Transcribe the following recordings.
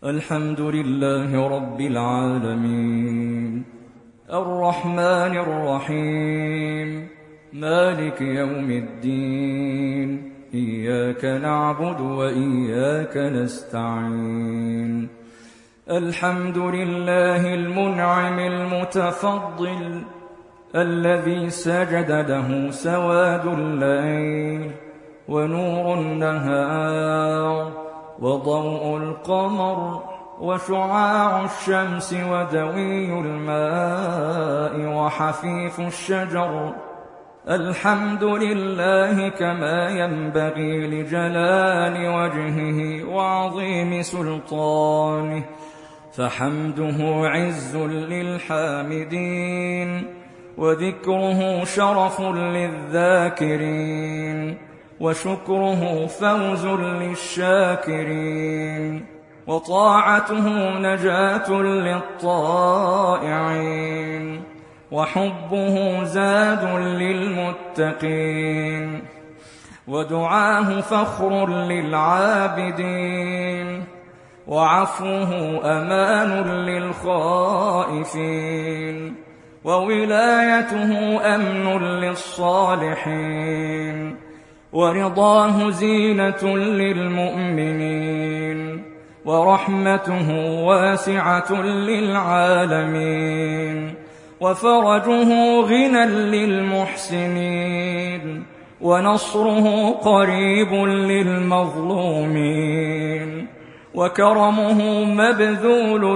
الحمد لله رب العالمين الرحمن الرحيم مالك يوم الدين إياك نعبد وإياك نستعين الحمد لله المنعم المتفضل الذي سجد له سواد الليل ونور النهار وضوء القمر وشعاع الشمس ودوي الماء وحفيف الشجر الحمد لله كما ينبغي لجلال وجهه وعظيم سلطانه فحمده عز للحامدين وذكره شرف للذاكرين وشكره فوز للشاكرين وطاعته نجاة للطائعين وحبه زاد للمتقين ودعاه فخر للعابدين وعفوه أمان للخائفين وولايته أمن للصالحين ورضاه زينة للمؤمنين ورحمته واسعة للعالمين وفرجه غنى للمحسنين ونصره قريب للمظلومين وكرمه مبذول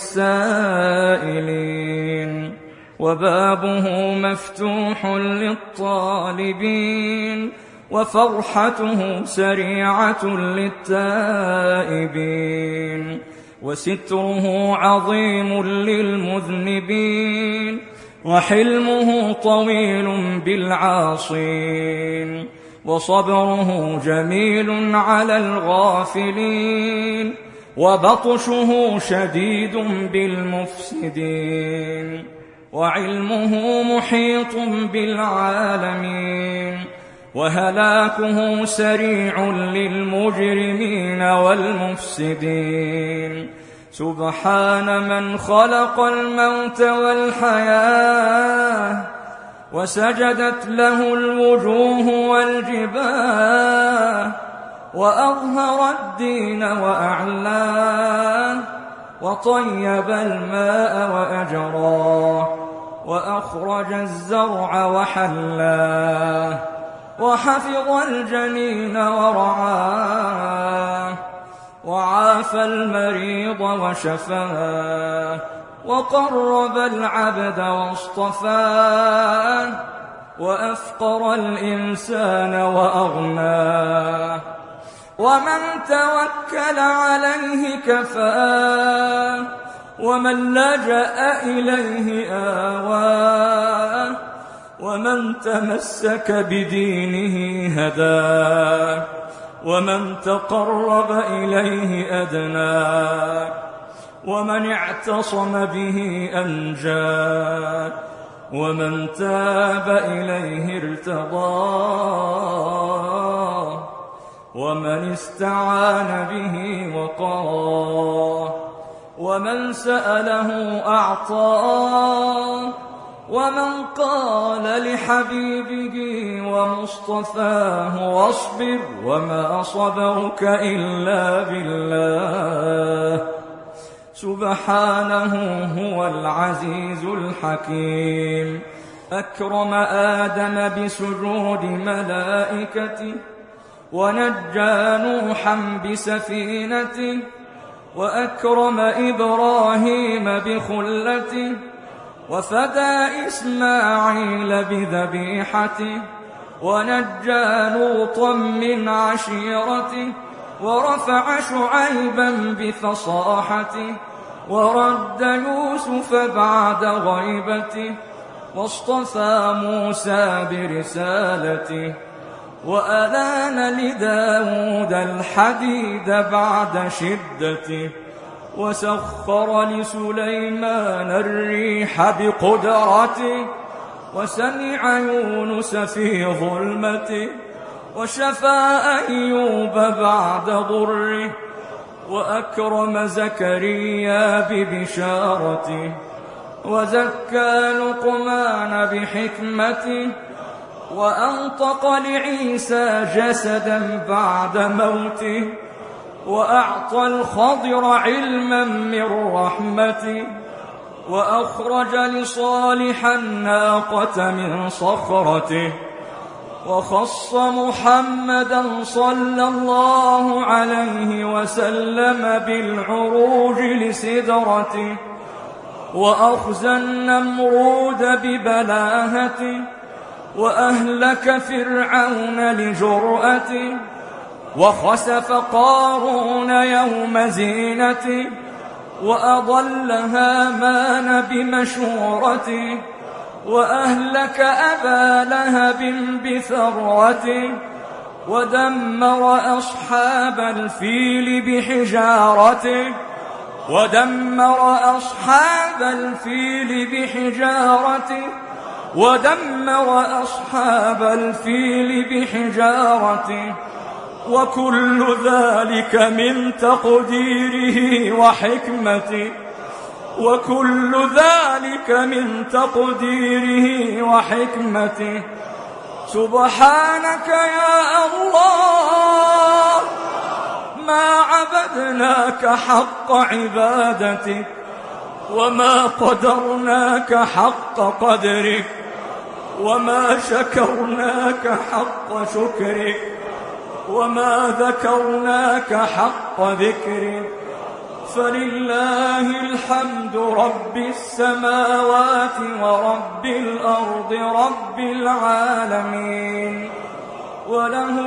للسائلين وبابه مفتوح للطالبين وفرحته سريعة للتائبين وستره عظيم للمذنبين وحلمه طويل بالعاصين وصبره جميل على الغافلين وبطشه شديد بالمفسدين وعلمه محيط بالعالمين وهلاكه سريع للمجرمين والمفسدين سبحان من خلق الموت والحياة وسجدت له الوجوه والجباه وأظهر الدين وأعلاه وطيب الماء وأجراه وأخرج الزرع وحلاه وحفظ الجنين ورعاه وعافى المريض وشفاه وقرب العبد واصطفاه وأفقر الإنسان وأغناه ومن توكل عليه كفاه ومن لجأ إليه آواه ومن تمسك بدينه هداه ومن تقرب إليه أدناه ومن اعتصم به أنجاه ومن تاب إليه ارتضاه ومن استعان به وقاه ومن سأله أعطاه ومن قال لحبيبه ومصطفاه واصبر وما صبرك إلا بالله سبحانه هو العزيز الحكيم أكرم آدم بسجود ملائكته ونجى نوحا بسفينته وأكرم إبراهيم بخلته وفدى إسماعيل بذبيحته ونجى لوطا من عشيرته ورفع شعيبا بفصاحته ورد يوسف بعد غيبته واصطفى موسى برسالته وألان لداود الحديد بعد شدته وسخر لسليمان الريح بقدرته وسمع يونس في ظلمته وشفى أيوب بعد ضره وأكرم زكريا ببشارته، وزكى لقمان بحكمته، وأنطق لعيسى جسدا بعد موته، وأعطى الخضر علما من رحمته، وأخرج لصالح الناقة من صخرته، وخص محمدا صلى الله عليه وسلم بالعروج لسدرته، وأخزى النمرود ببلاهته، وأهلك فرعون لجرأته، وخسف قارون يوم زينته، وأضل هامان بمشورته، وأهلك أبا لهب بثروته، ودمر أصحاب الفيل بحجارته، ودمر أصحاب الفيل بحجارته، ودمر أصحاب الفيل بحجارته، وكل ذلك من تقديره وحكمته، وكل ذلك من تقديره وحكمته. سبحانك يا الله ما عبدناك حق عبادتك، وما قدرناك حق قدرك، وما شكرناك حق شكرك، وما ذكرناك حق ذكرك. فلله الحمد رب السماوات ورب الأرض رب العالمين، وله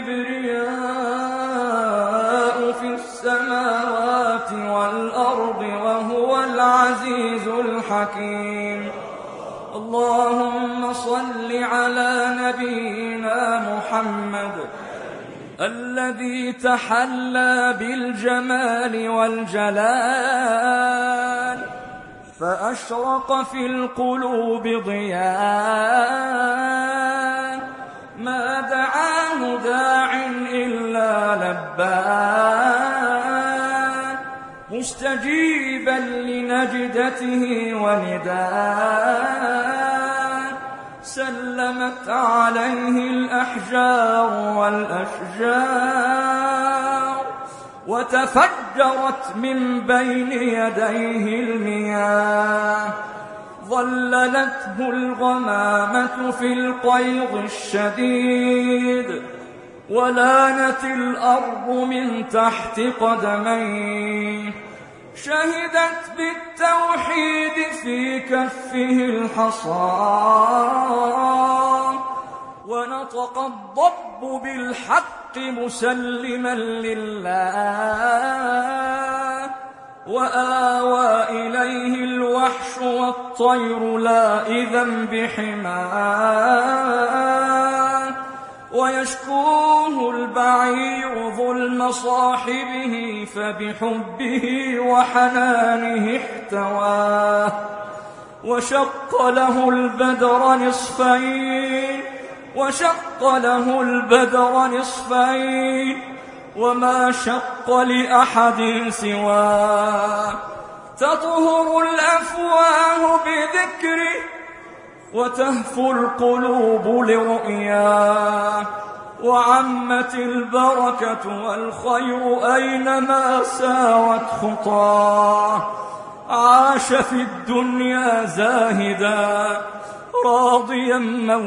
الكبرياء في السماوات والأرض وهو العزيز الحكيم. اللهم صل على نبينا محمد الذي تحلى بالجمال والجلال، فأشرق في القلوب ضياء، ما دعاه داع إلا لباه، مستجيبا لنجدته ونداه، سلمت عليه الأحجار والأشجار، وتفجرت من بين يديه المياه، ظللته الغمامة في القيض الشديد، ولانت الأرض من تحت قدميه، شهدت بالتوحيد في كفه الحصى، ونطق الضب بالحق مسلما لله، وآوى إليه الوحش والطير لائذا بحماه، ويشكوه البعير ظلم صاحبه، فبحبه وحنانه احتواه، وشق له البدر نصفين، وشق له البدر نصفين، وما شق لأحد سواه، تطهر الأفواه بذكره، وتهفو القلوب لرؤياه، وعمت البركة والخير أينما سارت خطاه، عاش في الدنيا زاهدا راضيا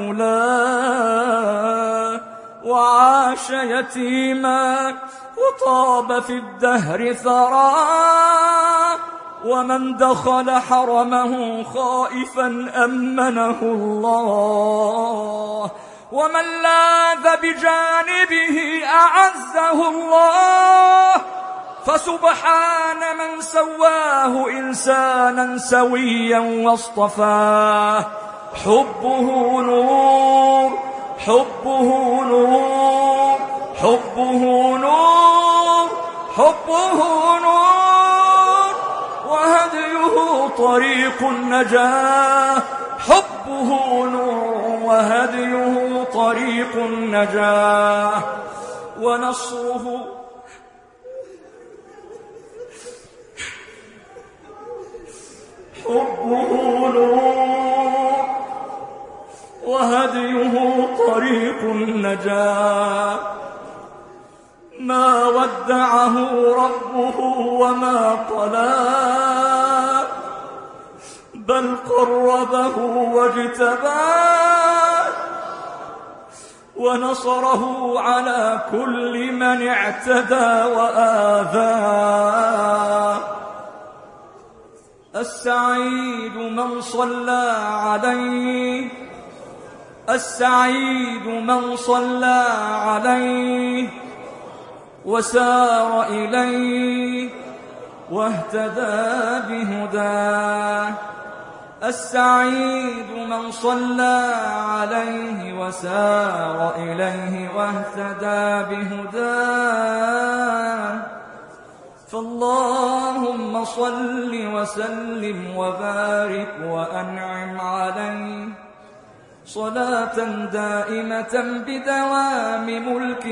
مولاه، وعاش يتيما وطاب في الدهر ثراه، ومن دخل حرمه خائفا أمنه الله، ومن لاذ بجانبه أعزه الله، فسبحان من سواه إنسانا سويا واصطفاه. حبه نور، حبه نور، حبه نور، حبه نور، وهديه طريق النجاة، حبه نور وهديه طريق النجاة، ونصره النجاة. ما ودعه ربه وما قلى، بل قربه واجتباه ونصره على كل من اعتدى وآذاه. السعيد من صلى عليه، السعيد من صلى عليه وسار إليه واهتدى بهداه. السعيد من صلى عليه وسار إليه واهتدى بهداه. فاللهم صل وسلم وبارك وأنعم عليه صلاة دائمة بدوام ملك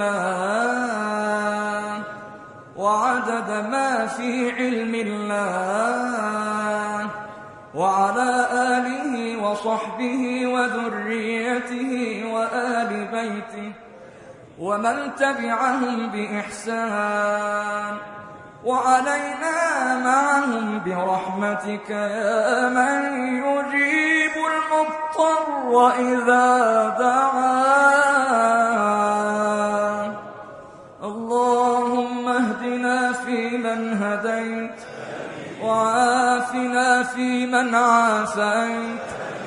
الله وعدد ما في علم الله، وعلى آله وصحبه وذريته وآل بيته ومن تبعهم بإحسان، وعلينا معهم برحمتك يا من يجيب المضطر إذا دعاه. اللهم اهدنا فيمن هديت، وعافنا فيمن عافيت،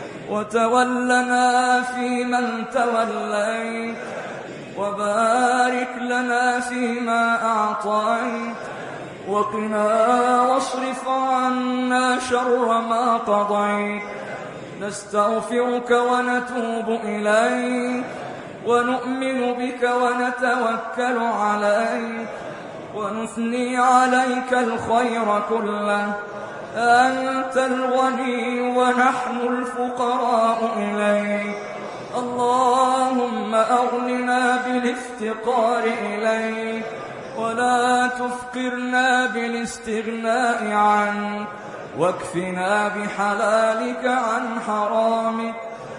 وتولنا فيمن توليت، وبارك لنا فيما أعطيت، وقنا واصرف عنا شر ما قضيت. نستغفرك ونتوب إليك، ونؤمن بك ونتوكل عليك، ونثني عليك الخير كله. أنت الغني ونحن الفقراء إليك. اللهم أغننا بالافتقار إليك، ولا تفقرنا بالاستغناء عنك، واكفنا بحلالك عن حرامك،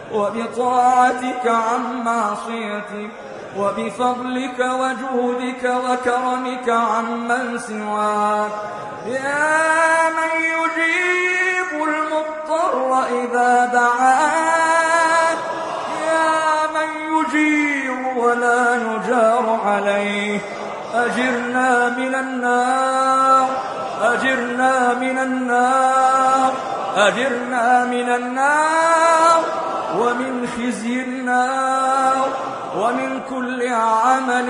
وبطاعتك عن معصيتك، وبفضلك وجودك وكرمك عمن سواك. يا من يجيب المضطر إذا دعاك، يا من يجير ولا يجار عليه، أجرنا من النار، أجرنا من النار، أجرنا من النار، ومن خزي النار، ومن كل عمل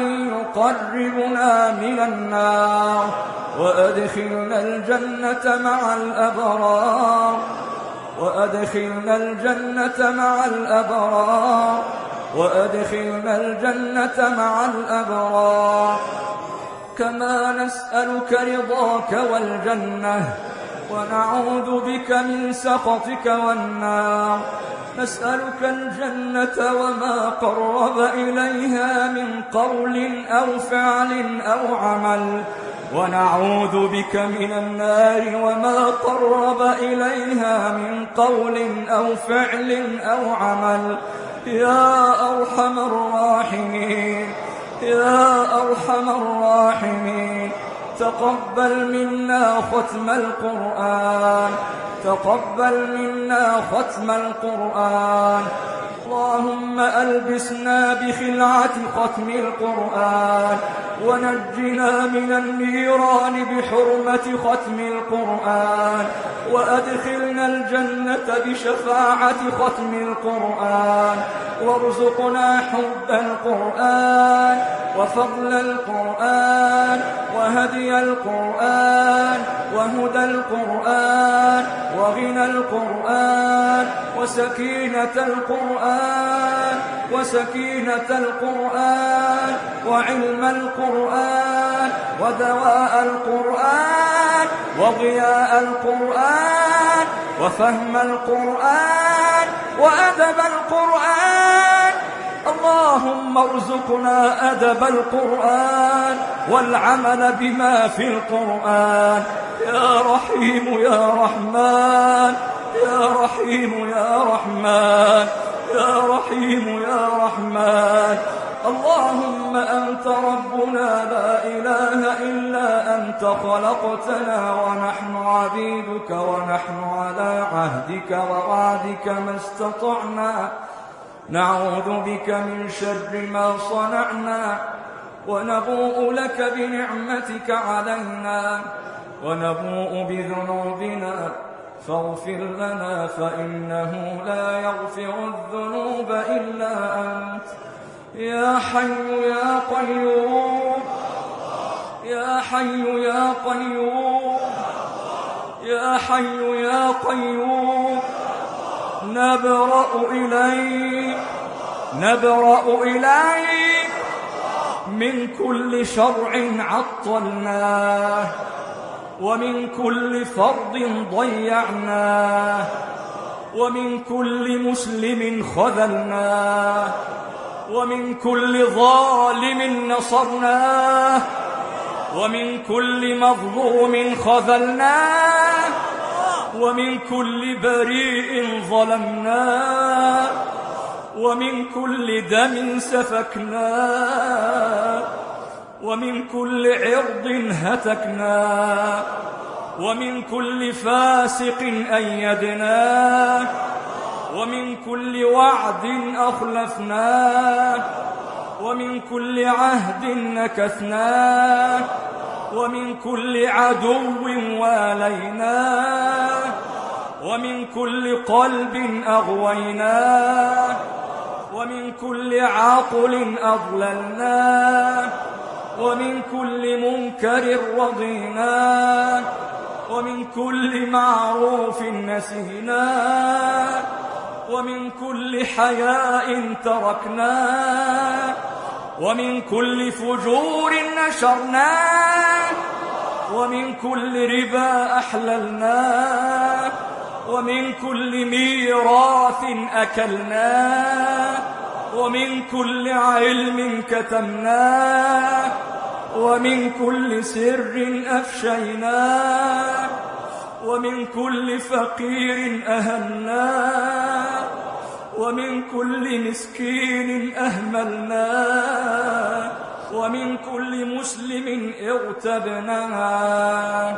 يقربنا من النار. وأدخلنا الجنة مع الأبرار، وأدخلنا الجنة مع الأبرار، وأدخلنا الجنة مع الأبرار. كما نسألك رضاك والجنة، ونعوذ بك من سخطك والنار. نسألك الجنة وما قرب إليها من قول أو فعل أو عمل، ونعوذ بك من النار وما قرب إليها من قول أو فعل أو عمل. يا أرحم الراحمين، يا أرحم الراحمين، تقبل منا ختم القرآن، تقبل منا ختم القرآن. اللهم ألبسنا بخلعة ختم القرآن، ونجنا من النيران بحرمة ختم القرآن، وأدخلنا الجنة بشفاعة ختم القرآن. وارزقنا حب القرآن، وفضل القرآن، وهدي القرآن، وهدى القرآن، وغنى القرآن، وسكينة القرآن، وسكينة القرآن، وعلم القرآن، ودواء القرآن، وضياء القرآن، وفهم القرآن، وأدب القرآن. اللهم ارزقنا أدب القرآن والعمل بما في القرآن. يا رحيم يا رحمن، يا رحيم يا رحمن، يا رحيم يا رحمن. اللهم أنت ربنا لا إله إلا أنت، خلقتنا ونحن عبيدك، ونحن على عهدك ووعدك ما استطعنا، نعوذ بك من شر ما صنعنا، ونبوء لك بنعمتك علينا، ونبوء بذنوبنا، فاغفر لنا فإنه لا يغفر الذنوب إلا أنت. يا حي يا قيوم، يا حي يا قيوم، يا حي يا قيوم، نبرأ إليك من كل شرع عطلناه، ومن كل فرض ضيعناه، ومن كل مسلم خذلناه، ومن كل ظالم نصرناه، ومن كل مظلوم خذلناه، ومن كل بريء ظلمناه، ومن كل دم سفكناه، ومن كل عرض هتكناه، ومن كل فاسق أيدناه، ومن كل وعد أخلفناه، ومن كل عهد نكثناه، ومن كل عدو واليناه، ومن كل قلب أغويناه، ومن كل عقل أضللناه، ومن كل منكر رضيناه، ومن كل معروف نسيناه، ومن كل حياء تركناه، ومن كل فجور نشرناه، ومن كل ربا أحللناه، ومن كل ميراث أكلناه، ومن كل علم كتمناه، ومن كل سر أفشيناه، ومن كل فقير أهناه، ومن كل مسكين أهملناه، ومن كل مسلم اغتبناه،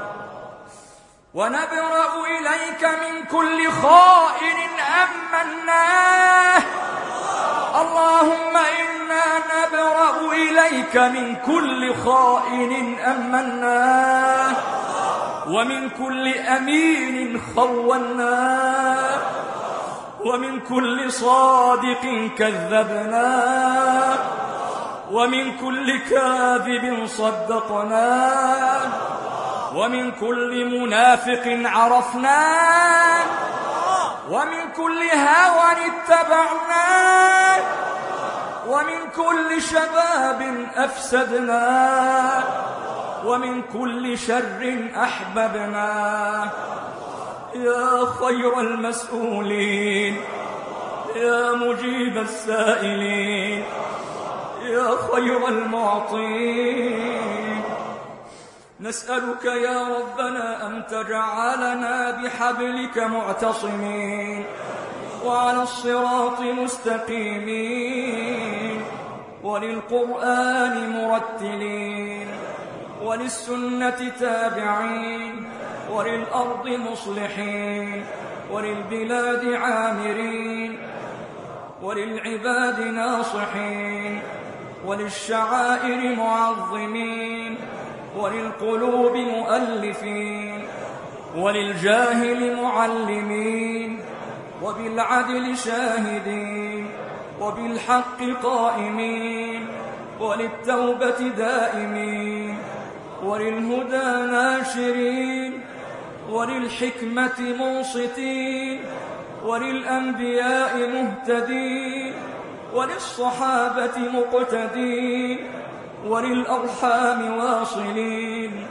ونبرأ إليك من كل خائن أمناه. اللهم إنا نبرأ إليك من كل خائن أمناه، ومن كل أمين خوناه، ومن كل صادق كذبناه، ومن كل كاذب صدقناه، ومن كل منافق عرفناه، ومن كل هوى اتبعناه، ومن كل شباب أفسدناه، ومن كل شر أحببناه. يا خير المسؤولين، يا مجيب السائلين، يا خير المعطين، نسألك يا ربنا أن تجعلنا بحبلك معتصمين، وعلى الصراط مستقيمين، وللقرآن مرتلين، وللسنة تابعين، وللأرض مصلحين، وللبلاد عامرين، وللعباد ناصحين، وللشعائر معظمين، وللقلوب مؤلفين، وللجاهل معلمين، وبالعدل شاهدين، وبالحق قائمين، وللتوبة دائمين، وللهدى ناشرين، وللحكمة منصتين، وللأنبياء مهتدين، وللصحابة مقتدين، وللأرحام واصلين،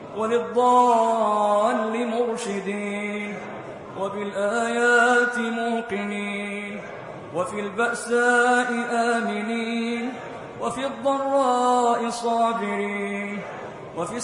وللضال مرشدين، وبالآيات موقنين، وفي البأساء آمنين، وفي الضراء صابرين، وفي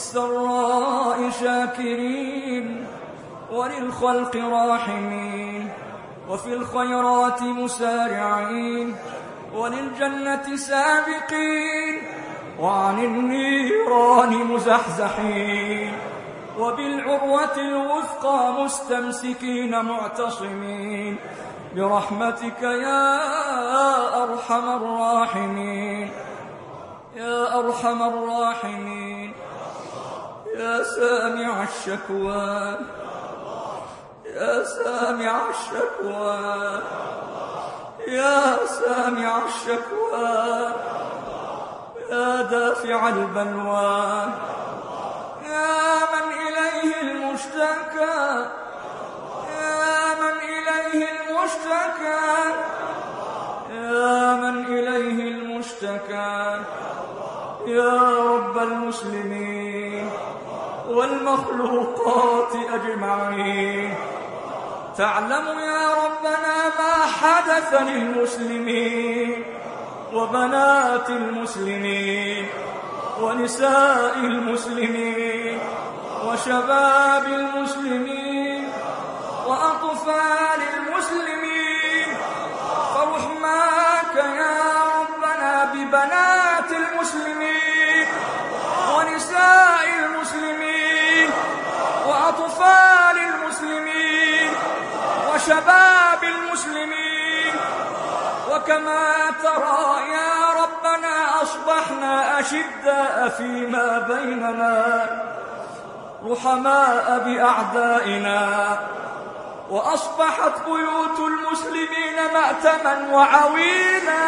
السراء شاكرين، وللخلق راحمين، وفي الخيرات مسارعين، وللجنة سابقين، وعن النيران مزحزحين، وبالعروة الوثقى مستمسكين معتصمين، برحمتك يا أرحم الراحمين، يا أرحم الراحمين، يا سامع الشكوى، يا سامع الشكوى، يا سامع الشكوى، يا دافع البلوى، يا من إليه المشتكى، يا من إليه المشتكى، يا من إليه المشتكى، يا رب المسلمين والمخلوقات أجمعين، تعلم يا ربنا ما حدث للمسلمين وبنات المسلمين ونساء المسلمين وشباب المسلمين وأطفال المسلمين، فرحماك يا ربنا ببنات المسلمين ونساء المسلمين وأطفال المسلمين وشباب المسلمين. وكما ترى يا ربنا أصبحنا أشداء فيما بيننا، رحماء بأعدائنا، وأصبحت بيوت المسلمين مأتما وعوينا،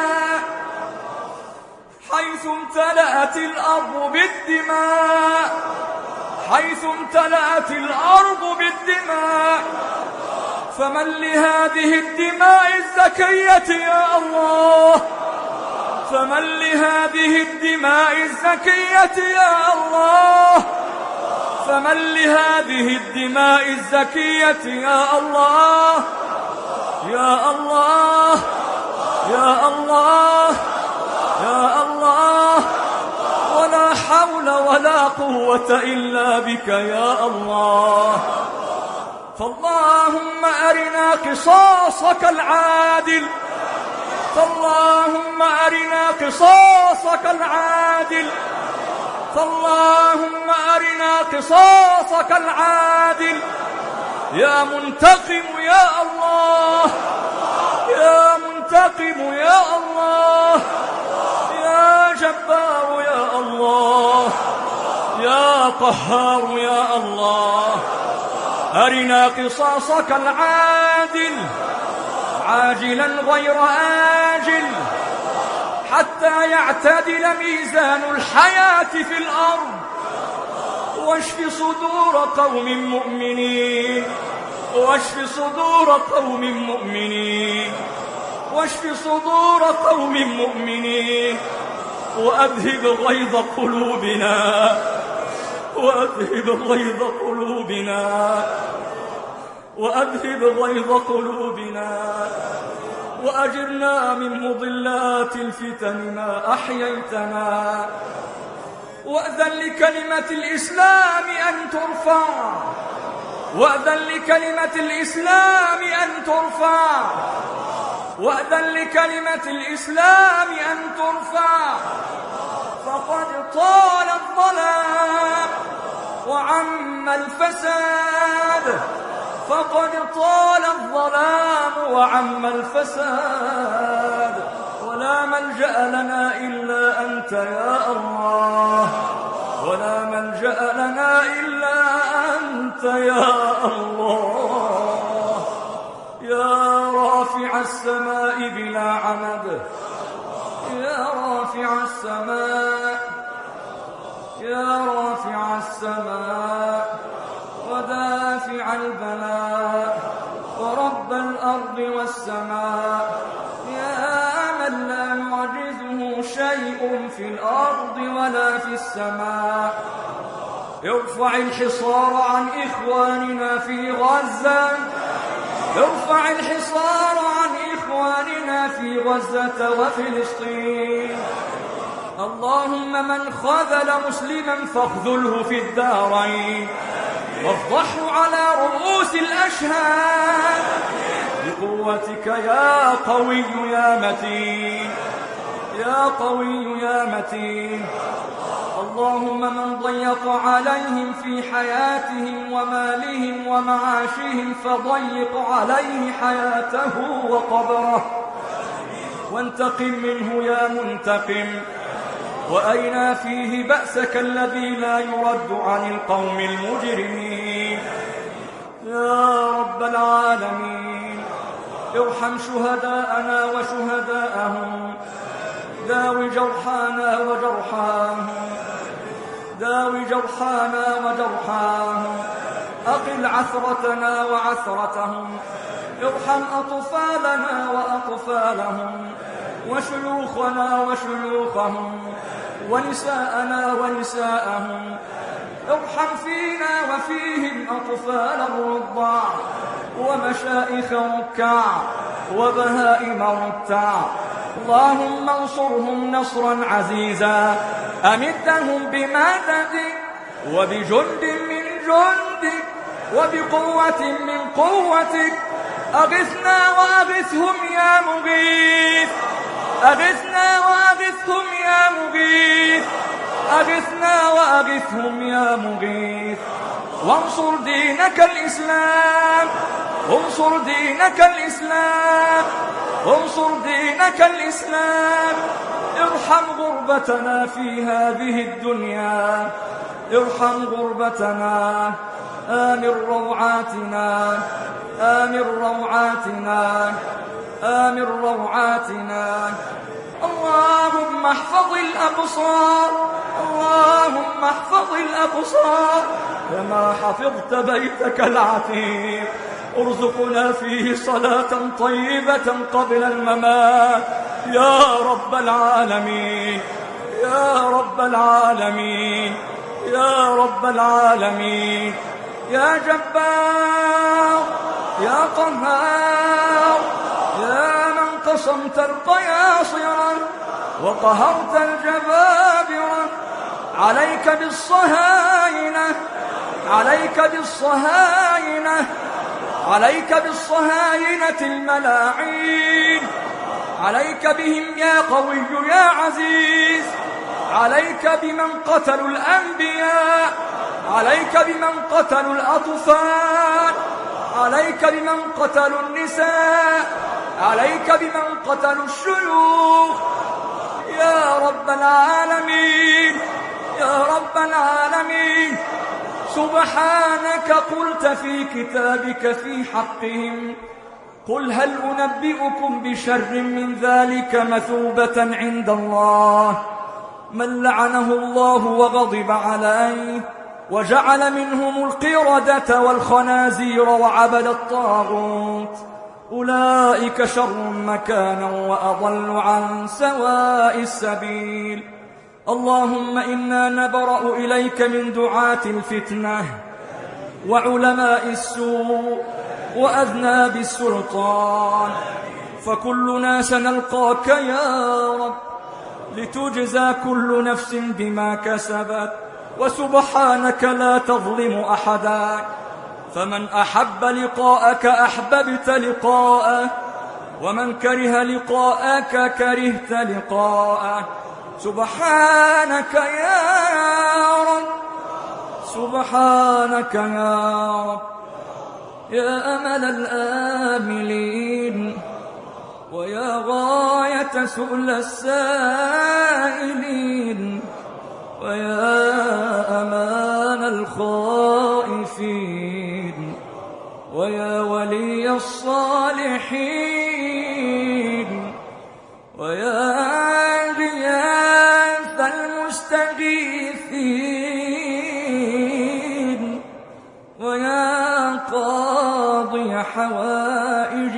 حيث امتلأت الأرض بالدماء، حيث امتلأت الأرض بالدماء. فمن لهذه الدماء الزكية يا الله، فمن لهذه الدماء الزكية يا الله، فمن لهذه الدماء الزكية يا الله، يا الله، يا الله، يا الله، ولا حول ولا قوة إلا بك يا الله. فاللهم أرنا قصاصك العادل، فاللهم أرنا قصاصك العادل، فاللهم أرنا قصاصك العادل، يا منتقم يا الله، يا منتقم يا الله، يا جبار يا الله، يا قهار يا الله. أرنا قصاصك العادل عاجلا غير آجل، حتى يعتدل ميزان الحياة في الأرض، واشف صدور قوم مؤمنين، واشف صدور قوم مؤمنين، واشف صدور قوم مؤمنين، وأذهب غيظ قلوبنا، وأذهب غيظ قلوبنا، وأذهب غيظ قلوبنا، وأجرنا من مضلات الفتن ما أحييتنا، وأذن لكلمة الإسلام أن ترفع، وأذن لكلمة الإسلام أن ترفع، وأذن لكلمة الإسلام أن ترفع. فقد طال الظلام وعم الفساد، فقد طال الظلام وعم الفساد، ولا ملجأ لنا إلا أنت يا الله، ولا ملجأ لنا إلا أنت يا الله. يا رافع السماء بلا عمد، يا رافع السماء، يا رافع السماء ودافع البلاء ورب الأرض والسماء، يا من لا يعجزه شيء في الأرض ولا في السماء، ارفع الحصار عن إخواننا في غزة، ارفع الحصار عن إخواننا في غزة وفلسطين. اللهم من خذل مسلما فاخذله في الدارين، وافضحه على رؤوس الأشهاد، بقوتك يا قوي يا متين، يا قوي يا متين. اللهم من ضيق عليهم في حياتهم ومالهم ومعاشهم فضيق عليه حياته وقبره، وانتقم منه يا منتقم، وأرنا فيه بأسك الذي لا يرد عن القوم المجرمين. يا رب العالمين ارحم شهداءنا وشهداءهم، داوي جرحانا وجرحاهم، داوي جرحانا وجرحاهم، أقل عثرتنا وعثرتهم، ارحم أطفالنا وأطفالهم، وشيوخنا وشيوخهم، ونساءنا ونساءهم، ارحم فينا وفيهم أطفال الرضع ومشائخ ركع وبهائم رتع. اللهم انصرهم نصرا عزيزا، أمدهم بمددك وبجند من جندك وبقوة من قوتك. أغثنا وأغثهم يا مغيث، أغثنا وأغثهم يا مغيث، أغثنا وأغثهم يا مغيث. وانصر دينك الإسلام، انصر دينك الإسلام، انصر دينك الإسلام. ارحم غربتنا في هذه الدنيا، ارحم غربتنا. آمن روعاتنا، آمن روعاتنا، آمن روعاتنا. اللهم احفظ الأبصار، اللهم احفظ الأبصار كما حفظت بيتك العتيق. ارزقنا فيه صلاة طيبة قبل الممات يا رب العالمين، يا رب العالمين، يا رب العالمين. يا جبار، يا قهار، يا من قصمت القياصرة وقهرت الجبابرة، عليك بالصهاينة، عليك بالصهاينة، عليك بالصهاينة الملاعين، عليك بهم يا قوي يا عزيز. عليك بمن قتلوا الأنبياء، عليك بمن قتلوا الأطفال، عليك بمن قتلوا النساء، عليك بمن قتلوا الشيوخ يا رب العالمين، يا رب العالمين. سبحانك قلت في كتابك في حقهم: قل هل أنبئكم بشر من ذلك مثوبة عند الله من لعنه الله وغضب عليه وجعل منهم القردة والخنازير وعبد الطاغوت، أولئك شر مكانا وأضل عن سواء السبيل. اللهم إنا نبرأ إليك من دعاة الفتنة وعلماء السوء وأذناب السلطان، فكلنا سنلقاك يا رب لتجزى كل نفس بما كسبت، وسبحانك لا تظلم أحدا. فمن أحب لقاءك أحببت لقاءه، ومن كره لقاءك كرهت لقاءه. سبحانك يا رب، سبحانك يا رب. يا أمل الآملين، ويا غاية سؤل السائلين، ويا أمان الخائفين، ويا ولي الصالحين، ويا غياث المستغيثين، ويا قاضي حوائج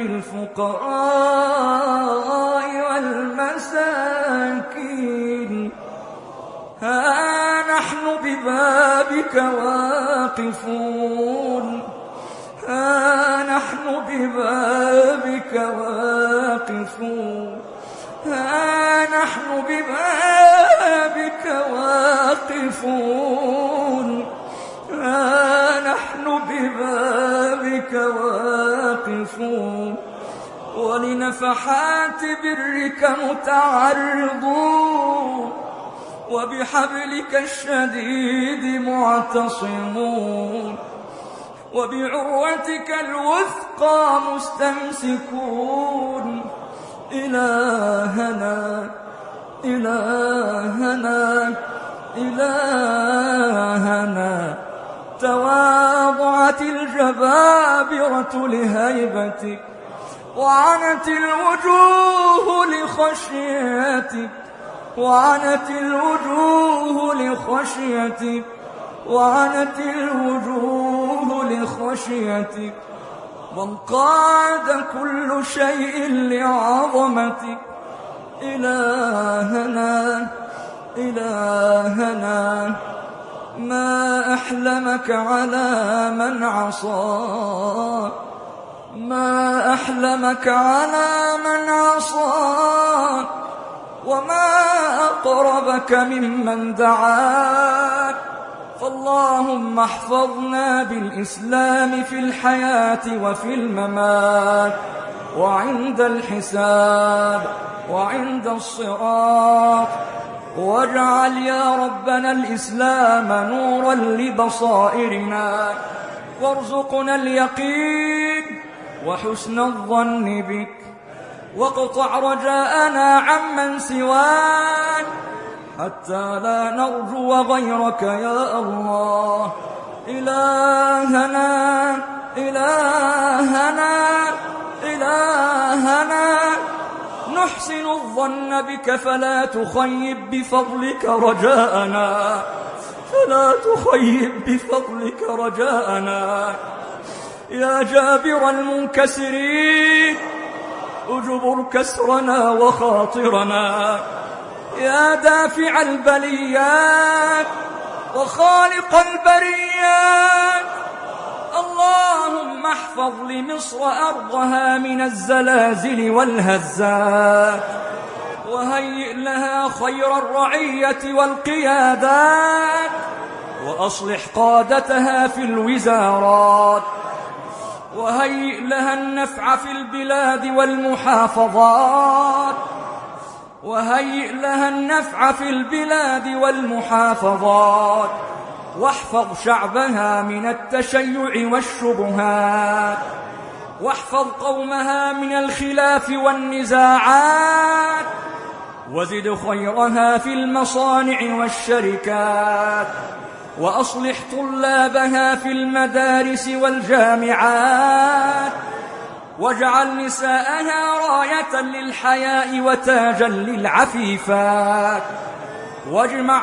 الفقراء والمساكين، ها نحن ببابك واقفون، ها نحن ببابك واقفون، ها نحن ببابك واقفون، ها نحن ببابك واقفون. نفحات برك متعرضون وبحبلك الشديد معتصمون وبعروتك الوثقى مستمسكون إلهنا إلهنا إلهنا تواضعت الجبابرة لهيبتك وعنت الوجوه لخشيتك وعنت الوجوه لخشيتك وعنت الوجوه لخشيتك وانقاد كل شيء لعظمتك إلهنا إلهنا ما أحلمك على من عصاك ما أحلمك على من عصاك وما أقربك ممن دعاك فاللهم احفظنا بالإسلام في الحياة وفي الممات وعند الحساب وعند الصراط واجعل يا ربنا الإسلام نورا لبصائرنا وارزقنا اليقين وحسن الظن بك واقطع رجاءنا عمن سواك حتى لا نرجو غيرك يا الله إلهنا إلهنا إلهنا نحسن الظن بك فلا تخيب بفضلك رجاءنا فلا تخيب بفضلك رجاءنا يا جابر المنكسرين اجبر كسرنا وخاطرنا يا دافع البليات وخالق البريات اللهم احفظ لمصر أرضها من الزلازل والهزات وهيئ لها خير الرعية والقيادات وأصلح قادتها في الوزارات وهيئ لها النفع في البلاد والمحافظات وهيئ لها النفع في البلاد والمحافظات واحفظ شعبها من التشيع والشبهات واحفظ قومها من الخلاف والنزاعات وزد خيرها في المصانع والشركات وأصلح طلابها في المدارس والجامعات واجعل نساءها راية للحياء وتاجا للعفيفات واجمع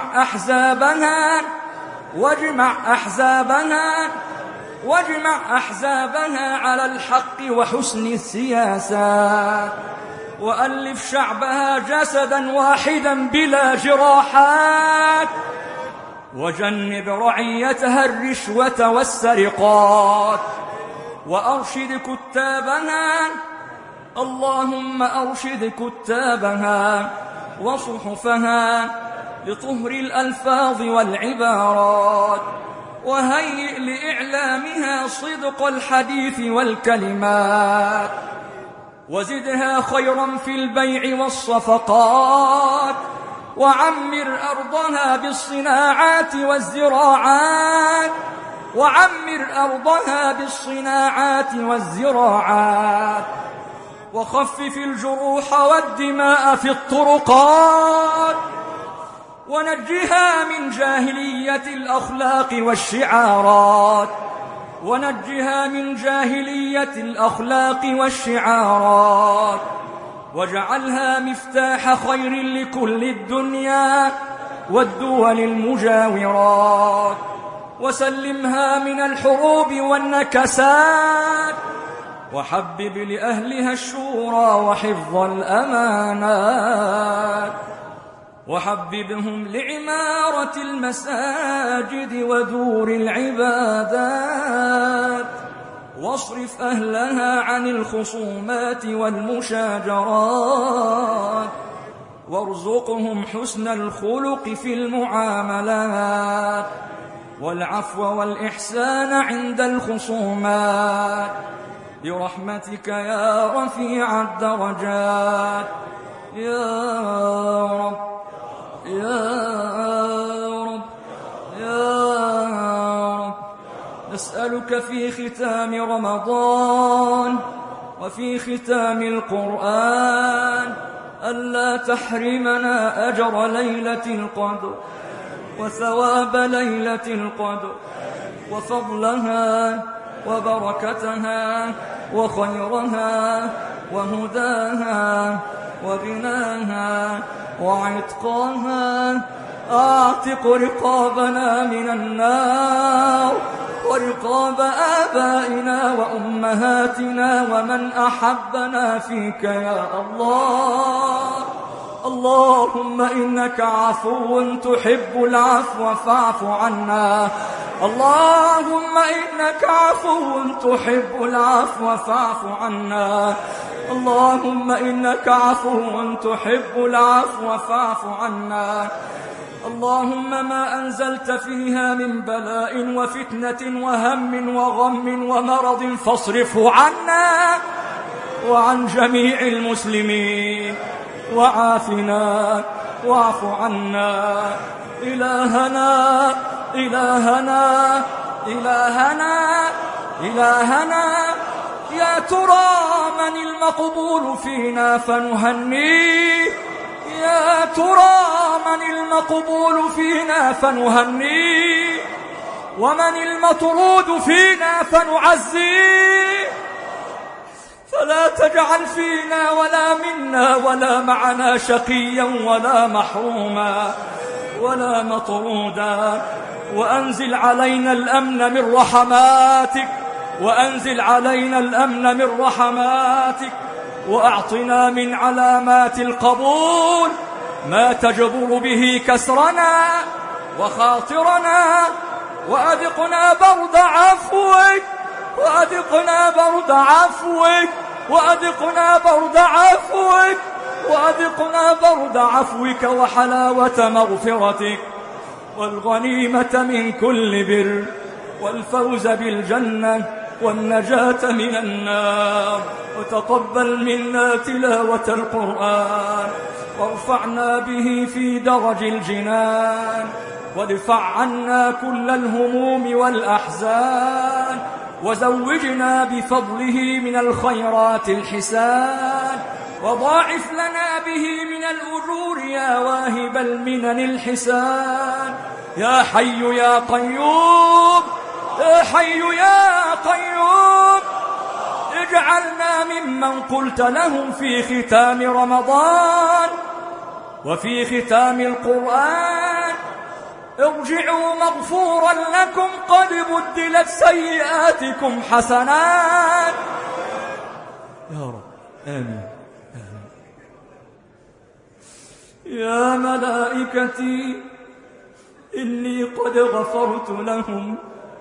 أحزابها على الحق وحسن السياسات وألف شعبها جسدا واحدا بلا جراحات وجنب رعيتها الرشوة والسرقات وأرشد كتابها اللهم أرشد كتابها وصحفها لطهر الألفاظ والعبارات وهيئ لإعلامها صدق الحديث والكلمات وزدها خيرا في البيع والصفقات وعمر أرضها بالصناعات والزراعات وخفف الجروح والدماء في الطرقات ونجها من جاهلية الأخلاق والشعارات واجعلها مفتاح خير لكل الدنيا والدول المجاورات وسلمها من الحروب والنكسات وحبب لأهلها الشورى وحفظ الأمانات وحببهم لعمارة المساجد ودور العبادات واصرف أهلها عن الخصومات والمشاجرات وارزقهم حسن الخلق في المعاملات والعفو والإحسان عند الخصومات برحمتك يا رفيع الدرجات. يا رب يا رب يا رب، نسألك في ختام رمضان وفي ختام القرآن ألا تحرمنا أجر ليلة القدر وثواب ليلة القدر وفضلها وبركتها وخيرها وهداها وغناها وعتقاها. أعتق رقابنا من النار ورقاب آبائنا وأمهاتنا ومن أحبنا فيك يا الله. اللهم إنك عفو تحب العفو فاعف عنا. اللهم إنك عفو تحب العفو فاعف عنا. اللهم إنك عفو تحب العفو فاعف عنا. اللهم ما أنزلت فيها من بلاء وفتنة وهم وغم ومرض فاصرفه عنا وعن جميع المسلمين وعافنا واعف عنا. إلهنا إلهنا إلهنا إلهنا، يا ترى من المقبول فينا فنهنيه؟ يا ترى من المقبول فينا فنهنيه؟ ومن المطرود فينا فنعزيه؟ فلا تجعل فينا ولا منا ولا معنا شقيا ولا محروما ولا مطرودا. وأنزل علينا الأمن من رحماتك، وأنزل علينا الأمن من رحماتك، وأعطنا من علامات القبول ما تجبر به كسرنا وخاطرنا، وأذقنا برد عفوك، وأذقنا برد عفوك، وأذقنا برد عفوك، وأذقنا برد عفوك وحلاوة مغفرتك، والغنيمة من كل بر، والفوز بالجنة، والنجاة من النار. وتقبل منا تلاوة القرآن، وارفعنا به في درج الجنان، وادفع عنا كل الهموم والأحزان، وزوجنا بفضله من الخيرات الحسان، وضاعف لنا به من الأجور يا واهب المنن الحسان. يا حي يا قيوم، يا حي يا قيوم، اجعلنا ممن قلت لهم في ختام رمضان وفي ختام القرآن: ارجعوا مغفورا لكم قد بدلت سيئاتكم حسنات. يا رب آمين. يا ملائكتي إني قد غفرت لهم.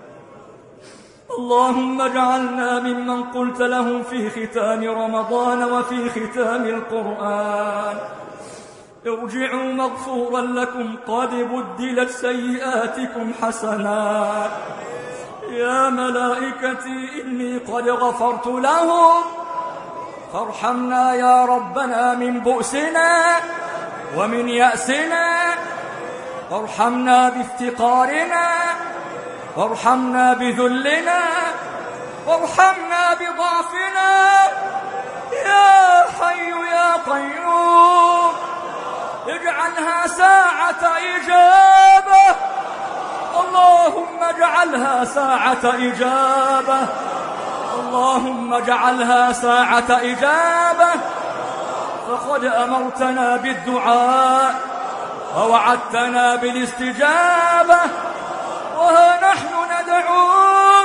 اللهم اجعلنا ممن قلت لهم في ختام رمضان وفي ختام القرآن: ارجعوا مغفورا لكم قد بدلت سيئاتكم حسنات. يا ملائكتي إني قد غفرت لهم، فارحمنا يا ربنا من بؤسنا ومن يأسنا، وارحمنا بافتقارنا، وارحمنا بذلنا، وارحمنا بضعفنا. يا حي يا قيوم، اجعلها ساعة إجابة. اللهم اجعلها ساعة إجابة، اللهم اجعلها ساعة إجابة. فقد أمرتنا بالدعاء ووعدتنا بالاستجابة، وها نحن ندعوك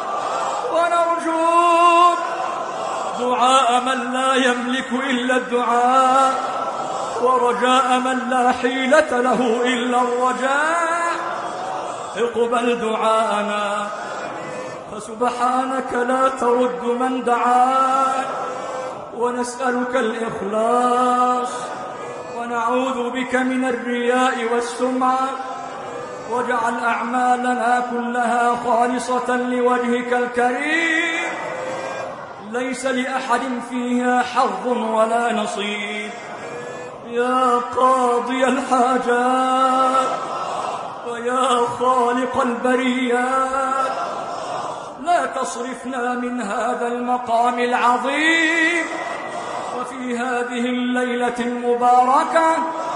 ونرجوك دعاء من لا يملك إلا الدعاء، ورجاء من لا حيلة له إلا الرجاء. اقبل دعاءنا، فسبحانك لا ترد من دعاك، ونسألك الإخلاص، ونعوذ بك من الرياء والسمعة. واجعل أعمالنا كلها خالصة لوجهك الكريم، ليس لأحد فيها حظ ولا نصيب. يا قاضي الحاجات ويا خالق البريات، لا تصرفنا من هذا المقام العظيم وفي هذه الليلة المباركة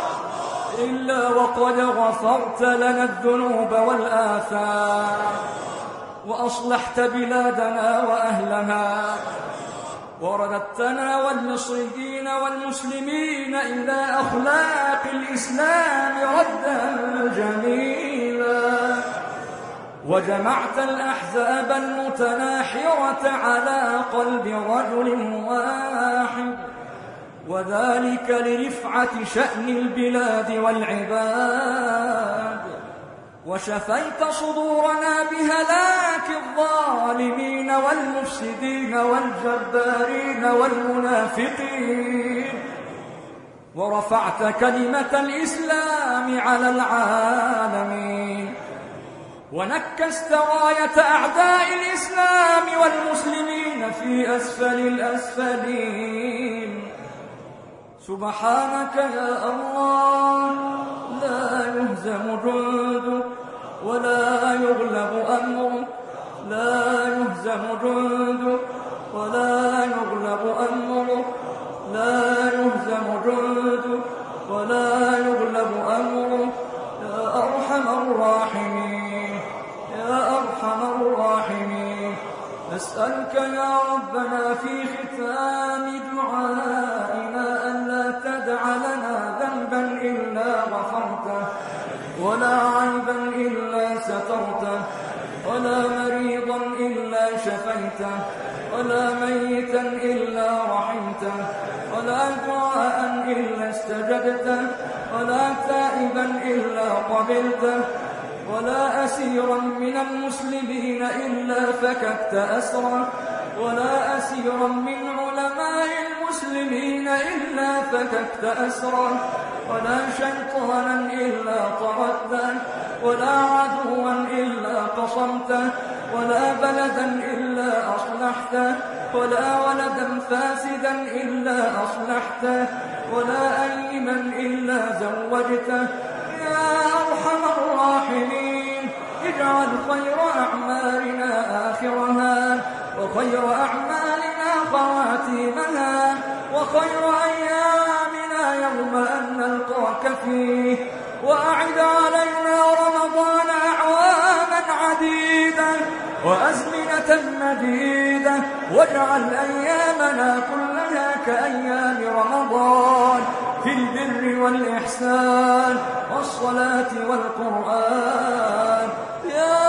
إلا وقد غفرت لنا الذنوب والآثام، وأصلحت بلادنا وأهلها، ورددتنا والمصريين والمسلمين إلى أخلاق الإسلام ردا جميلا، وجمعت الأحزاب المتناحرة على قلب رجل واحد، وذلك لرفعة شأن البلاد والعباد، وشفيت صدورنا بهلاك الظالمين والمفسدين والجبارين والمنافقين، ورفعت كلمة الإسلام على العالمين، ونكست راية أعداء الإسلام والمسلمين في أسفل الأسفلين. سبحانك يا الله، لا يهزم جندك ولا يغلب أمرك، لا يهزم جندك ولا يغلب أمرك، لا يهزم جندك ولا يغلب أمرك، يا أرحم الراحمين يا أرحم الراحمين. نسألك يا ربنا في ختام دعائنا ألا تدع لنا ذنبا إلا غفرته، ولا عيبا إلا سترته، ولا مريضا إلا شفيته، ولا ميتا إلا رحمته، ولا دعاء إلا استجبته، ولا تائبا إلا قبلته، ولا أسيرا من المسلمين إلا فككت أسره، ولا أسيرا من علماء المسلمين إلا فككت أسره، ولا شيطانا إلا طردته، ولا عدوا إلا قصمته، ولا بلدا إلا أصلحته، ولا ولدا فاسدا إلا أصلحته، ولا أيما إلا زوجته. يا أرحم الراحمين، اجعل خير أعمالنا آخرها، وخير أعمالنا خواتيمها، وخير أيامنا يوم أن نلقاك فيه، وأعد علينا رمضان أعواما عديدة وأزمنة مديدة، واجعل أيامنا كلها كأيام رمضان في البر والإحسان والصلاة والقرآن. يا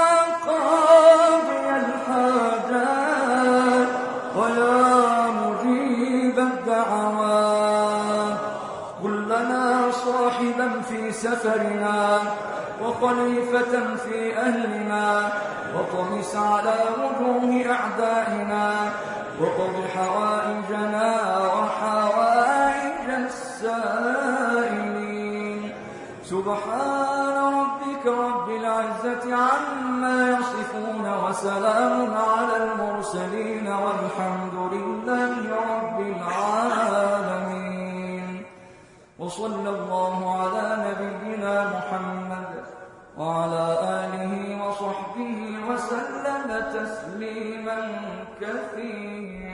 قاضي الحاجات ويا مجيب الدعوات، كن لنا صاحبا في سفرنا وخليفة في أهلنا، وطمس على وجوه أعدائنا، وقض حوائجنا وحوائج السائلين. سبحان ربك رب العزة عما يصفون، وسلام على المرسلين، والحمد لله رب العالمين. وصلى الله على نبينا محمد وعلى آله وصحبه وسلم تسليما كثيرا.